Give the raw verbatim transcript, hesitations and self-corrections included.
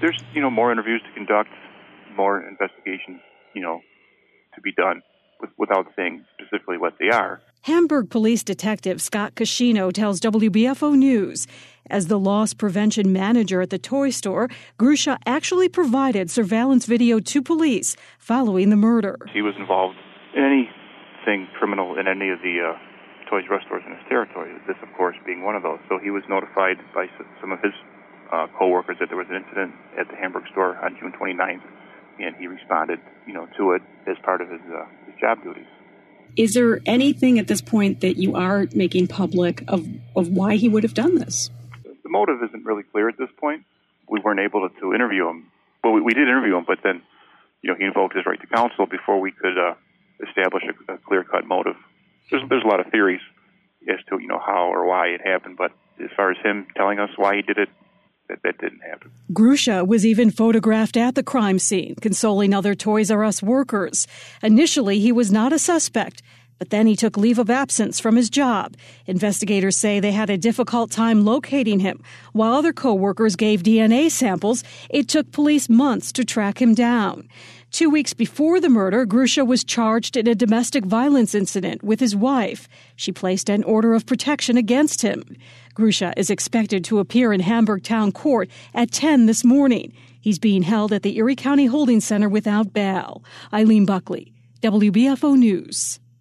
there's, you know, more interviews to conduct, more investigations, you know, to be done with, without saying specifically what they are. Hamburg Police Detective Scott Cascino tells W B F O News, as the loss prevention manager at the toy store, Grusha actually provided surveillance video to police following the murder. He was involved in anything criminal in any of the uh, Toys R Us stores in his territory, this, of course, being one of those. So he was notified by some of his uh, co-workers that there was an incident at the Hamburg store on June twenty-ninth, and he responded, you know, to it as part of his, uh, his job duties. Is there anything at this point that you are making public of, of why he would have done this? The motive isn't really clear at this point. We weren't able to, to interview him. Well, we, we did interview him, but then, you know, he invoked his right to counsel before we could uh, establish a, a clear-cut motive. There's, there's a lot of theories as to, you know, how or why it happened, but as far as him telling us why he did it, that, that didn't happen. Grusha was even photographed at the crime scene, consoling other Toys R Us workers. Initially, he was not a suspect, but then he took leave of absence from his job. Investigators say they had a difficult time locating him. While other co-workers gave D N A samples, it took police months to track him down. Two weeks before the murder, Grusha was charged in a domestic violence incident with his wife. She placed an order of protection against him. Grusha is expected to appear in Hamburg Town Court at ten this morning. He's being held at the Erie County Holding Center without bail. Eileen Buckley, W B F O News.